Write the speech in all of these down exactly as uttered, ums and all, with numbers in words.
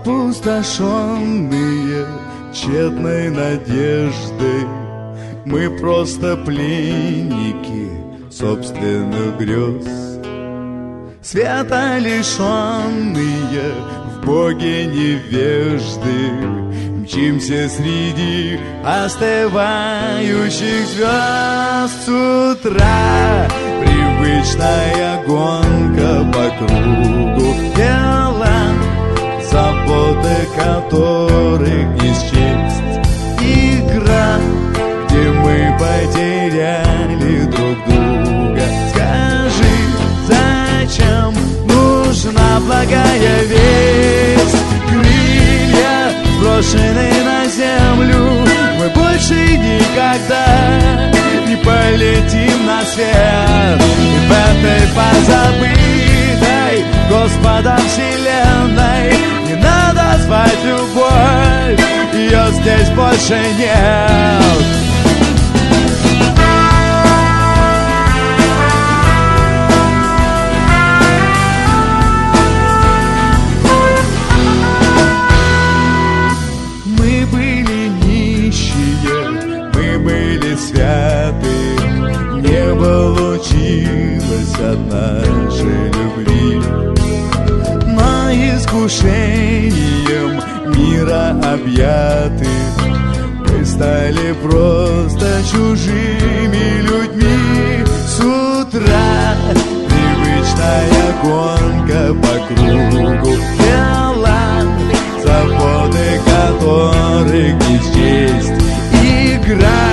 Опустошенные тщетной надеждой, мы просто пленники собственных грез. Света лишенные, в Боге невежды, мчимся среди остывающих звезд. С утра привычная гонка по кругу дела, заботы которых не счесть. Игра, где мы потеряли друг друга. Скажи, зачем нужна благая весть? Крылья брошены на землю, мы больше никогда не полетим на свет. И в этой позабытой Господом вселенной не надо звать любовь, ее здесь больше нет. Святы, не получилось от нашей любви, но искушением мира объяты мы стали просто чужими людьми. С утра привычная гонка по кругу дела, заботы которых не счесть. Игра,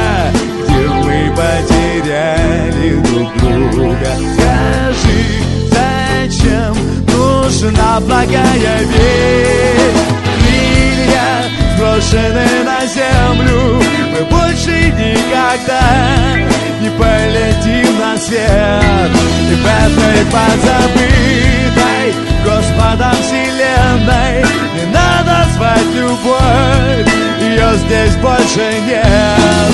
потеряли друг друга. Скажи, зачем нужна благая весть? Крылья брошены на землю, мы больше никогда не полетим на свет. И в этой позабытой Господом вселенной не надо звать любовь, ее здесь больше нет.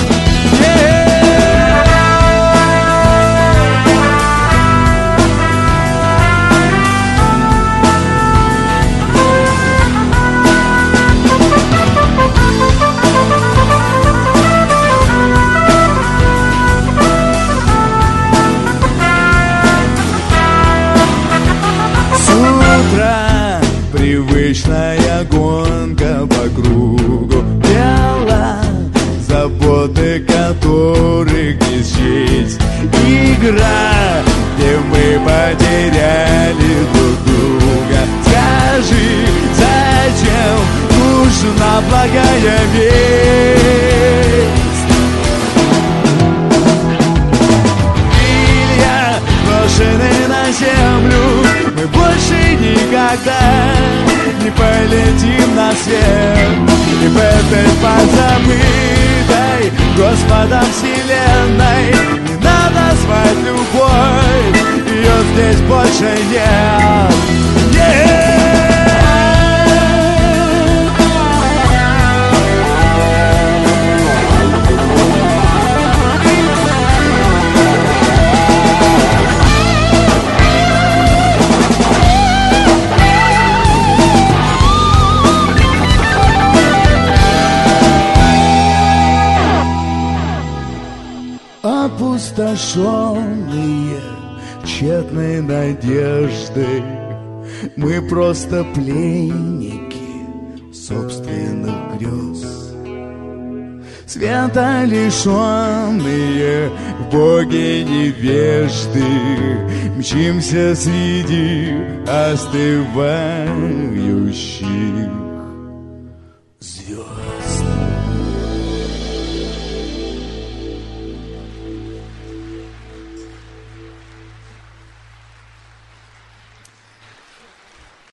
Привычная гонка по кругу дела, заботы которых не счесть. Игра, где мы потеряли друг друга. Скажи, зачем нужна благая весть? Крылья брошены на землю, мы больше никогда не полетим на свет. И в этой позабытой Господом вселенной не надо звать любовь, ее здесь больше нет. Yeah! Опустошенные тщетной надеждой, мы просто пленники собственных грез. Света лишенные, в Боге невежды, мчимся среди остывающих